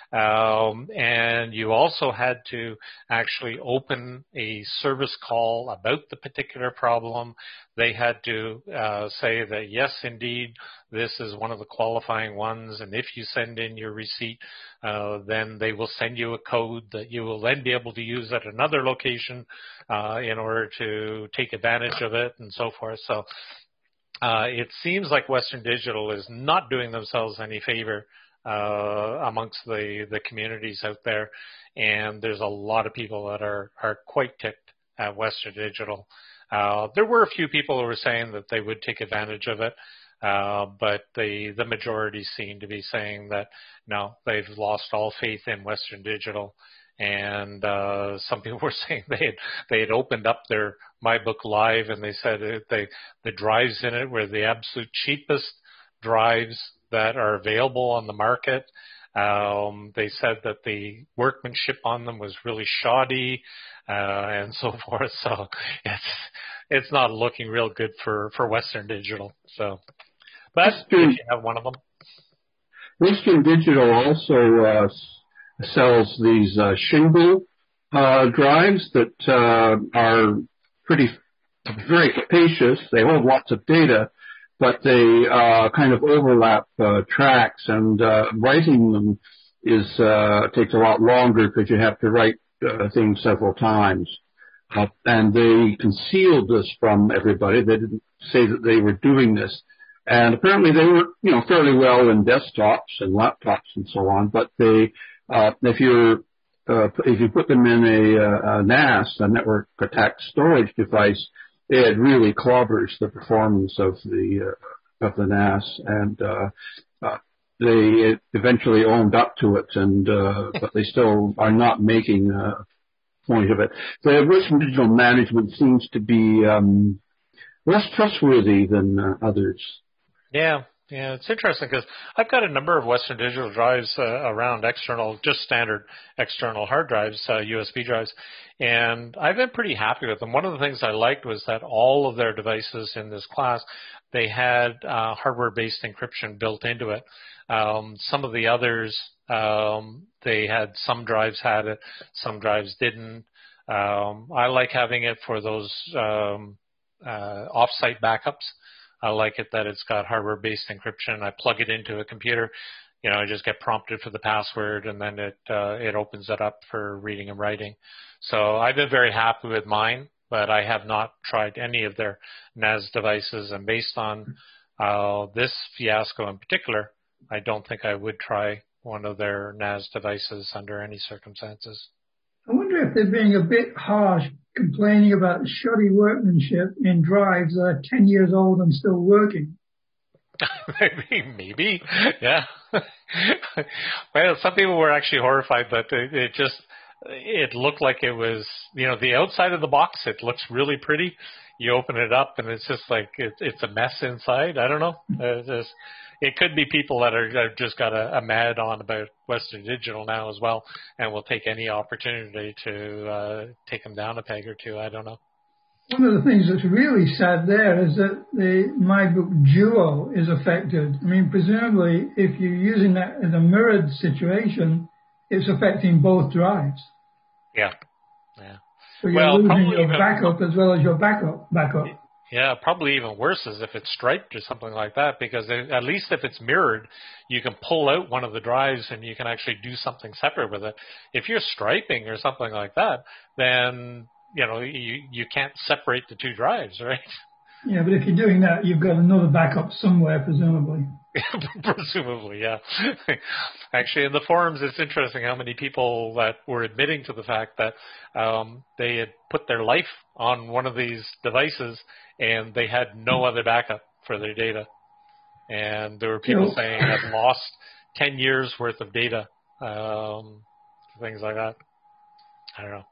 And you also had to actually open a service call about the particular problem. They had to say that, yes, indeed, this is one of the qualifying ones, and if you send in your receipt, then they will send you a code that you will then be able to use at another location in order to take advantage of it, and so forth. So it seems like Western Digital is not doing themselves any favor amongst the communities out there, and there's a lot of people that are quite ticked at Western Digital. There were a few people who were saying that they would take advantage of it, but the majority seem to be saying that no, they've lost all faith in Western Digital. And some people were saying they had opened up their MyBook Live, and they said the drives in it were the absolute cheapest drives that are available on the market. They said that the workmanship on them was really shoddy, and so forth. So it's not looking real good for Western Digital. So, but if you have one of them. Western Digital also sells these shingle drives that are very capacious. They hold lots of data, but they kind of overlap tracks, and writing them takes a lot longer because you have to write things several times. And they concealed this from everybody. They didn't say that they were doing this. And apparently they were, fairly well in desktops and laptops and so on. But they, if you put them in a NAS, a network attached storage device, it really clobbers the performance of the NAS, and they eventually owned up to it, and but they still are not making a point of it. The Western Digital management seems to be less trustworthy than others. Yeah, it's interesting because I've got a number of Western Digital drives around just standard external hard drives, USB drives, and I've been pretty happy with them. One of the things I liked was that all of their devices in this class, they had hardware-based encryption built into it. Some of the others, they had some drives had it, some drives didn't. I like having it for those off-site backups. I like it that it's got hardware-based encryption. I plug it into a computer. I just get prompted for the password, and then it opens it up for reading and writing. So I've been very happy with mine, but I have not tried any of their NAS devices. And based on this fiasco in particular, I don't think I would try one of their NAS devices under any circumstances. I wonder if they're being a bit harsh, complaining about shoddy workmanship in drives that are 10 years old and still working. Maybe, yeah. Well, some people were actually horrified, but it looked like it was, the outside of the box, it looks really pretty. You open it up and it's just like, it's a mess inside. I don't know. It could be people that have just got a mad on about Western Digital now as well, and will take any opportunity to take them down a peg or two. I don't know. One of the things that's really sad there is that the MyBook Duo is affected. I mean, presumably, if you're using that in a mirrored situation, it's affecting both drives. Yeah. So you're losing your backup as well as your backup. Yeah, probably even worse is if it's striped or something like that, because at least if it's mirrored, you can pull out one of the drives and you can actually do something separate with it. If you're striping or something like that, then, you can't separate the two drives, right? Yeah, but if you're doing that, you've got another backup somewhere, presumably. Presumably, yeah. Actually, in the forums, it's interesting how many people that were admitting to the fact that they had put their life on one of these devices and they had no other backup for their data. And there were people saying I've lost 10 years worth of data, things like that. I don't know.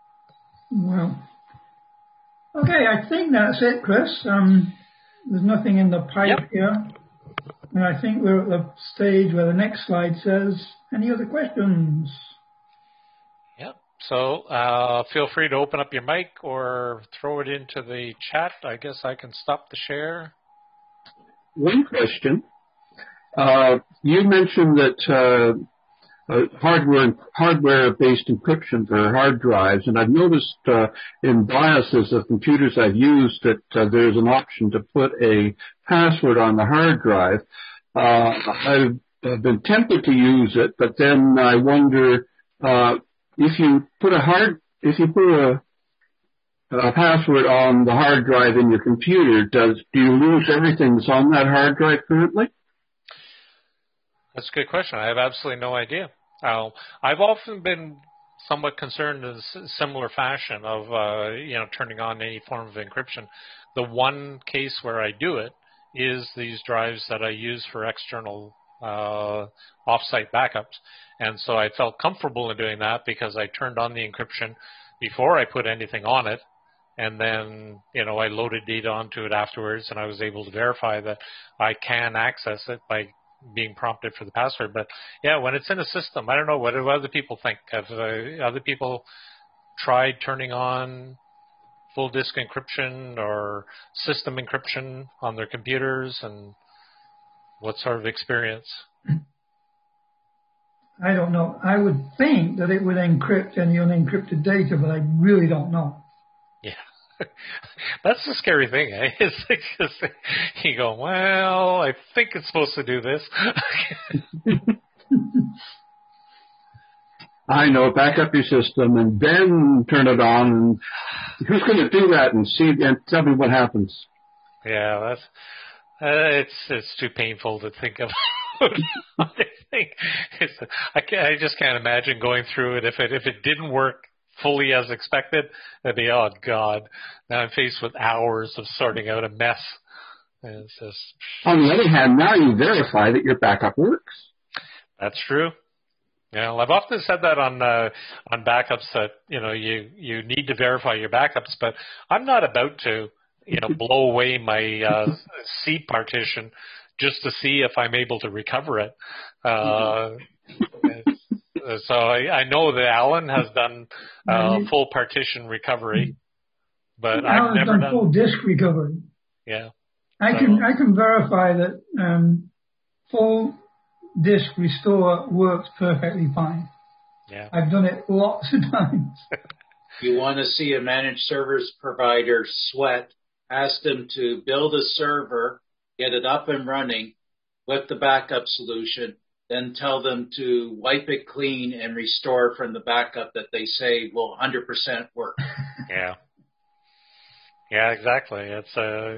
Well, okay, I think that's it, Chris. There's nothing in the pipe here. And I think we're at the stage where the next slide says, any other questions? Yep. So feel free to open up your mic or throw it into the chat. I guess I can stop the share. One question. You mentioned that hardware-based encryption for hard drives, and I've noticed in BIOSes of computers I've used that there's an option to put a password on the hard drive. I've been tempted to use it, but then I wonder if you put a password on the hard drive in your computer, do you lose everything that's on that hard drive currently? That's a good question. I have absolutely no idea. I've often been somewhat concerned in a similar fashion of, turning on any form of encryption. The one case where I do it is these drives that I use for external off-site backups. And so I felt comfortable in doing that because I turned on the encryption before I put anything on it. And then, I loaded data onto it afterwards, and I was able to verify that I can access it by being prompted for the password. But yeah, when it's in a system, I don't know, what do other people think? Have other people tried turning on full disk encryption or system encryption on their computers, and what sort of experience? I don't know. I would think that it would encrypt any unencrypted data, but I really don't know. Yeah. That's the scary thing, eh? It's like, you go, well, I think it's supposed to do this. I know, back up your system and then turn it on. And who's going to do that and see and tell me what happens? Yeah, that's it's too painful to think of. I just can't imagine going through it. If it didn't work fully as expected, it'd be, oh God, now I'm faced with hours of sorting out a mess. And it's just... On the other hand, now you verify that your backup works. That's true. Yeah, well, I've often said that on backups that you need to verify your backups, but I'm not about to blow away my C partition just to see if I'm able to recover it. So I know that Alan has done full partition recovery, but I've never done full disk recovery. Yeah, I can verify that full disk restore works perfectly fine. Yeah, I've done it lots of times. You want to see a managed service provider sweat? Ask them to build a server, get it up and running with the backup solution, then tell them to wipe it clean and restore from the backup that they say will 100% work. Yeah. Yeah, exactly. It's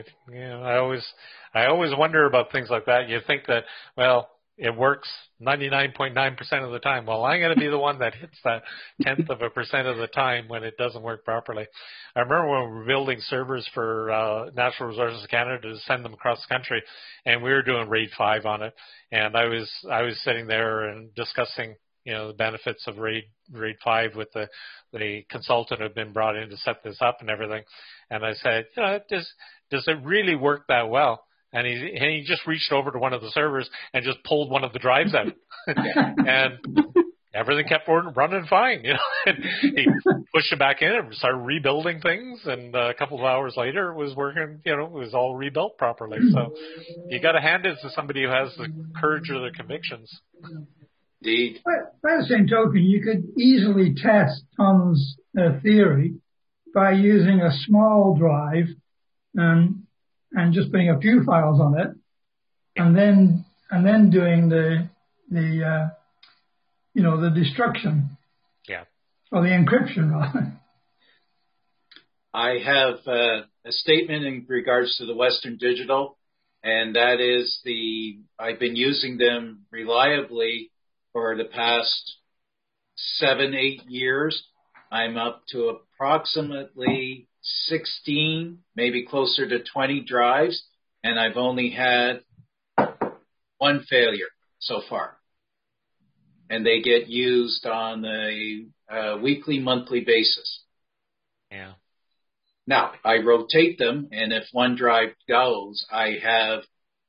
I always wonder about things like that. You think that, well, it works 99.9% of the time. Well, I'm going to be the one that hits that 10th of a percent of the time when it doesn't work properly. I remember when we were building servers for Natural Resources Canada to send them across the country, and we were doing RAID 5 on it, and I was sitting there and discussing the benefits of RAID 5 with the consultant who had been brought in to set this up and everything. And I said, does it really work that well? And he just reached over to one of the servers and just pulled one of the drives out. And everything kept running fine. And he pushed it back in and started rebuilding things. And a couple of hours later, it was working, it was all rebuilt properly. So you got to hand it to somebody who has the courage or the convictions. Indeed. By the same token, you could easily test Tom's theory by using a small drive and just putting a few files on it, and then doing the destruction. Yeah. Or the encryption, rather. I have a statement in regards to the Western Digital, and that is I've been using them reliably for the past 7-8 years. I'm up to approximately 16, maybe closer to 20 drives, and I've only had one failure so far. And they get used on a weekly, monthly basis. Yeah. Now, I rotate them, and if one drive goes, I have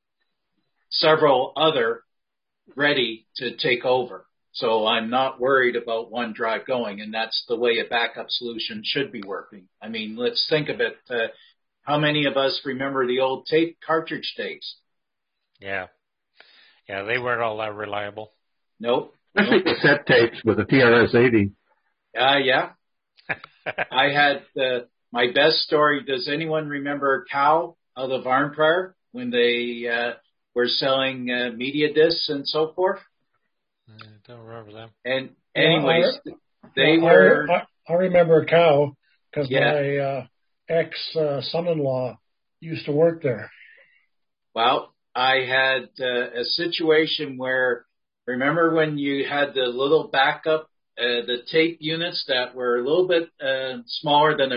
several other ready to take over. So I'm not worried about one drive going, and that's the way a backup solution should be working. I mean, let's think of it. How many of us remember the old tape cartridge days? Yeah. Yeah, they weren't all that reliable. Nope. Especially cassette tapes with a TRS-80. Yeah. I had my best story. Does anyone remember Cal out of Arnprior when they were selling media discs and so forth? I don't remember them. And anyways, they were... I remember a cow because yeah. My ex-son-in-law used to work there. Well, I had a situation where, remember when you had the little backup, the tape units that were a little bit smaller than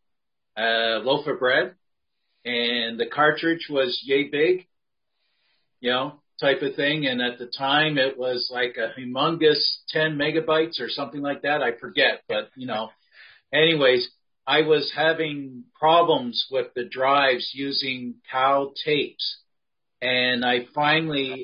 a loaf of bread, and the cartridge was yay big, type of thing. And at the time, it was like a humongous 10 megabytes or something like that. I forget. But, anyways, I was having problems with the drives using cow tapes. And I finally,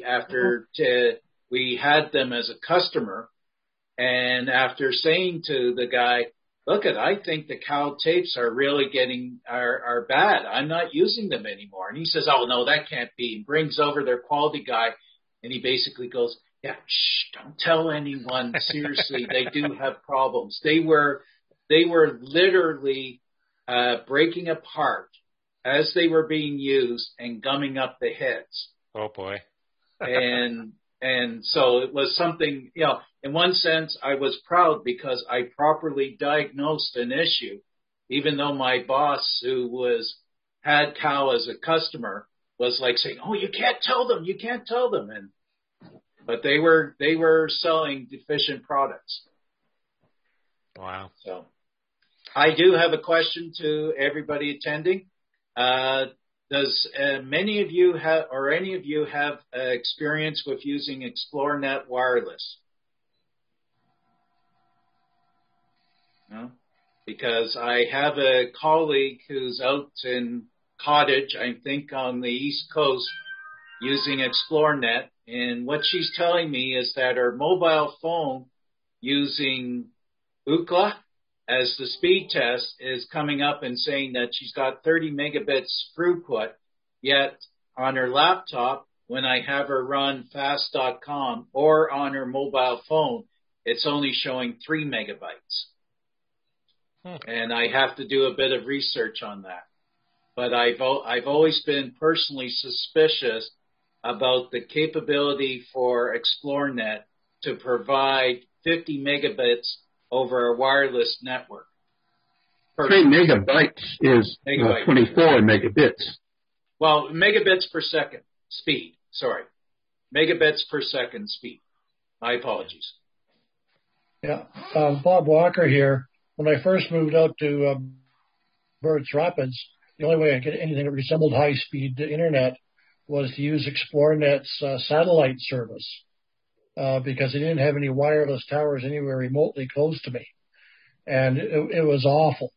we had them as a customer. And after saying to the guy, I think the cow tapes are really are bad. I'm not using them anymore. And he says, oh, no, that can't be. He brings over their quality guy, and he basically goes, yeah, don't tell anyone. Seriously, they do have problems. They were literally breaking apart as they were being used and gumming up the heads. Oh, boy. And so it was something, in one sense, I was proud because I properly diagnosed an issue, even though my boss, who had Cal as a customer, was like saying, oh, you can't tell them. But they were selling deficient products. Wow. So I do have a question to everybody attending. Does many of you have, or any of you have experience with using ExploreNet Wireless? No? Because I have a colleague who's out in Cottage, I think on the East Coast, using ExploreNet. And what she's telling me is that her mobile phone using Ookla as the speed test is coming up and saying that she's got 30 megabits throughput, yet on her laptop, when I have her run fast.com or on her mobile phone, it's only showing 3 megabytes. And I have to do a bit of research on that. But I've always been personally suspicious about the capability for XploreNet to provide 50 megabits over a wireless network. 3 megabytes is 24 megabits. Well, megabits per second speed. Sorry. Megabits per second speed. My apologies. Yeah. Bob Walker here. When I first moved out to Birch Rapids, the only way I could get anything that resembled high-speed internet was to use XploreNet's satellite service because they didn't have any wireless towers anywhere remotely close to me. And it was awful,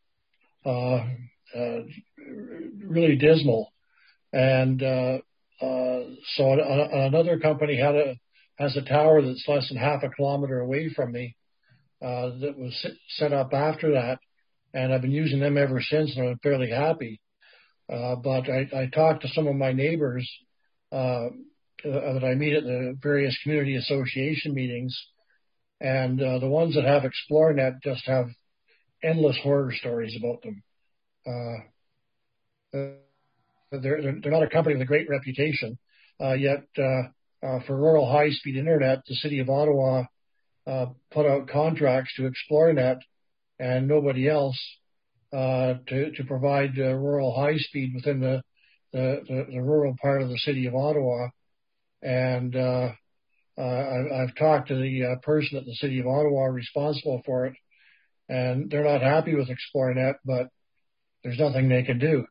really dismal. And so another company has a tower that's less than half a kilometer away from me that was set up after that. And I've been using them ever since, and I'm fairly happy. But I talked to some of my neighbors that I meet at the various community association meetings, and the ones that have XploreNet just have endless horror stories about them. They're not a company with a great reputation, yet for rural high-speed internet, the City of Ottawa put out contracts to XploreNet and nobody else to provide rural high-speed within the rural part of the City of Ottawa. And I've talked to the person at the City of Ottawa responsible for it, and they're not happy with XploreNet, but there's nothing they can do.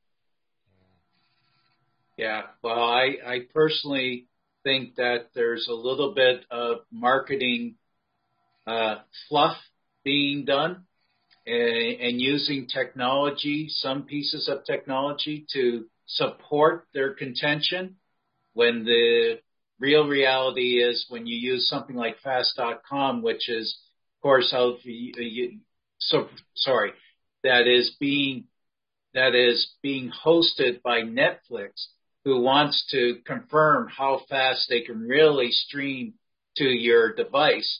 Yeah, well, I personally think that there's a little bit of marketing fluff being done and using technology, some pieces of technology to support their contention, when the real reality is when you use something like Fast.com, which is, of course, that is being hosted by Netflix, who wants to confirm how fast they can really stream to your device.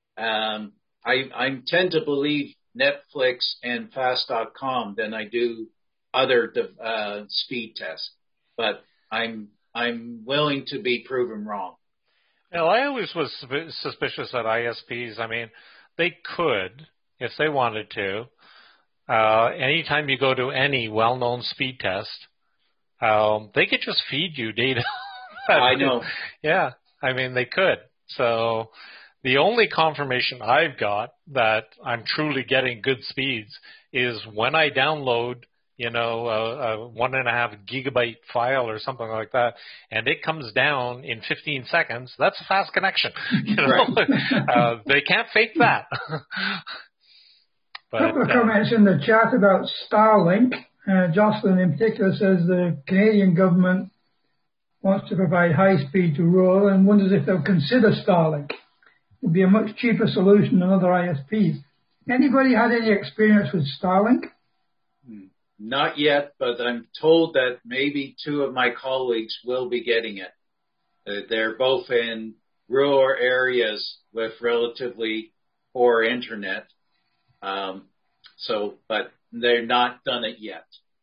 I tend to believe Netflix and Fast.com than I do other speed tests, but I'm willing to be proven wrong. Well, I always was suspicious at ISPs. I mean, they could, if they wanted to, anytime you go to any well-known speed test, they could just feed you data. I know. Yeah, I mean, they could. So the only confirmation I've got that I'm truly getting good speeds is when I download, a 1.5 gigabyte file or something like that, and it comes down in 15 seconds. That's a fast connection. Right. They can't fake that. A couple of comments in the chat about Starlink. Jocelyn in particular says the Canadian government wants to provide high speed to rural and wonders if they'll consider Starlink. It would be a much cheaper solution than other ISPs. Anybody had any experience with Starlink? Not yet, but I'm told that maybe two of my colleagues will be getting it. They're both in rural areas with relatively poor internet. But they're not done it yet.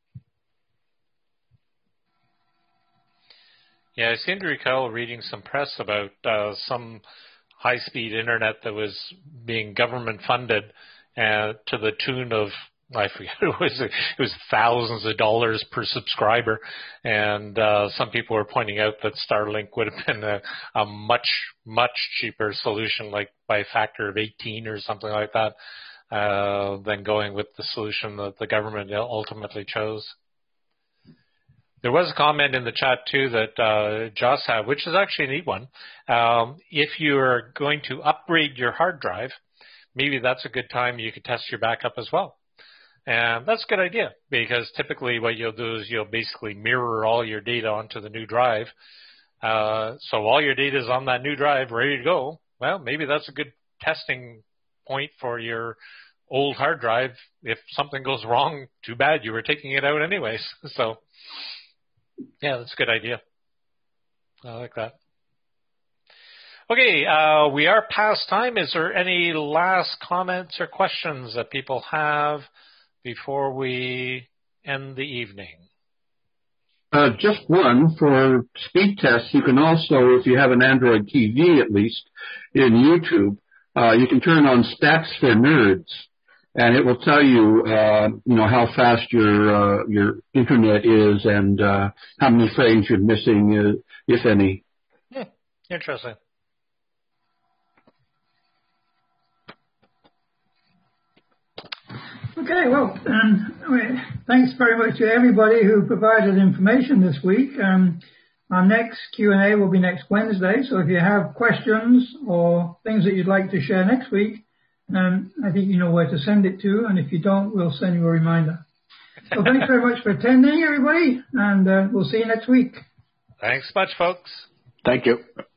Yeah, I seem to recall reading some press about some high-speed internet that was being government funded to the tune of, I forget, it was thousands of dollars per subscriber, and some people were pointing out that Starlink would have been a much, much cheaper solution, like by a factor of 18 or something like that, than going with the solution that the government ultimately chose. There was a comment in the chat, too, that Joss had, which is actually a neat one. If you're going to upgrade your hard drive, maybe that's a good time you could test your backup as well. And that's a good idea, because typically what you'll do is you'll basically mirror all your data onto the new drive. So all your data is on that new drive, ready to go. Well, maybe that's a good testing point for your old hard drive. If something goes wrong, too bad, you were taking it out anyways. So, yeah, that's a good idea. I like that. Okay, we are past time. Is there any last comments or questions that people have before we end the evening? just one for speed tests. You can also, if you have an Android TV at least, in YouTube, you can turn on Stats for Nerds, and it will tell you, how fast your internet is and how many frames you're missing, if any. Interesting. Okay, well, thanks very much to everybody who provided information this week. Our next Q&A will be next Wednesday, so if you have questions or things that you'd like to share next week, I think you know where to send it to, and if you don't, we'll send you a reminder. So thanks very much for attending, everybody, and we'll see you next week. Thanks much, folks. Thank you.